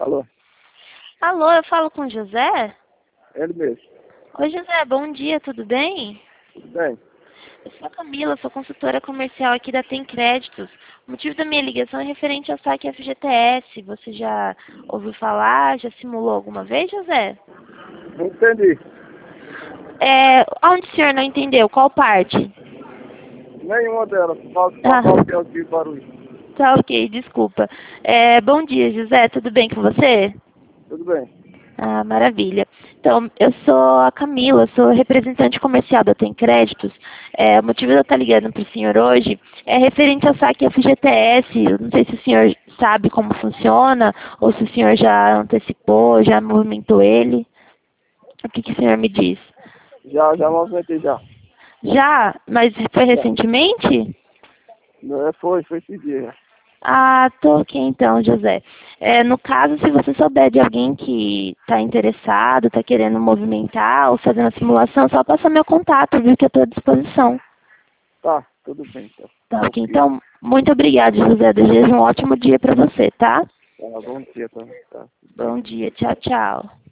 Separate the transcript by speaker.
Speaker 1: Alô,
Speaker 2: Alô, eu falo com o José?
Speaker 1: ele mesmo.
Speaker 2: Oi, José, bom dia, tudo bem?
Speaker 1: Tudo bem?
Speaker 2: Eu sou a Camila, sou consultora comercial aqui da Tem Créditos. O motivo da minha ligação é referente ao saque FGTS. Você já ouviu falar, já simulou alguma vez, José?
Speaker 1: Não entendi.
Speaker 2: Onde o senhor não entendeu? Qual parte?
Speaker 1: Nenhuma delas. Fala
Speaker 2: Ah,
Speaker 1: qual que é o de barulho.
Speaker 2: tá ok, desculpa. Bom dia, José, tudo bem com você?
Speaker 1: Tudo bem.
Speaker 2: Ah, maravilha. Então, eu sou a Camila, sou representante comercial da Tem Créditos. O motivo de eu estar ligando para o senhor hoje é referente ao saque FGTS. Eu não sei se o senhor sabe como funciona, ou se o senhor já antecipou, já movimentou ele. O que o senhor me diz?
Speaker 1: Já movimentei já.
Speaker 2: Já? Mas foi
Speaker 1: Já.
Speaker 2: recentemente?
Speaker 1: Não, foi esse dia já.
Speaker 2: Ah, tô ok então, José. No caso, se você souber de alguém que está interessado, está querendo movimentar ou fazer uma simulação, só passa meu contato, viu, que eu estou à disposição.
Speaker 1: Tá, tudo bem então.
Speaker 2: Tá ok,
Speaker 1: Ok.
Speaker 2: então, muito obrigada, José. Desejo um ótimo dia para você, tá?
Speaker 1: Tá, bom dia, tá.
Speaker 2: Bom dia, tchau, tchau.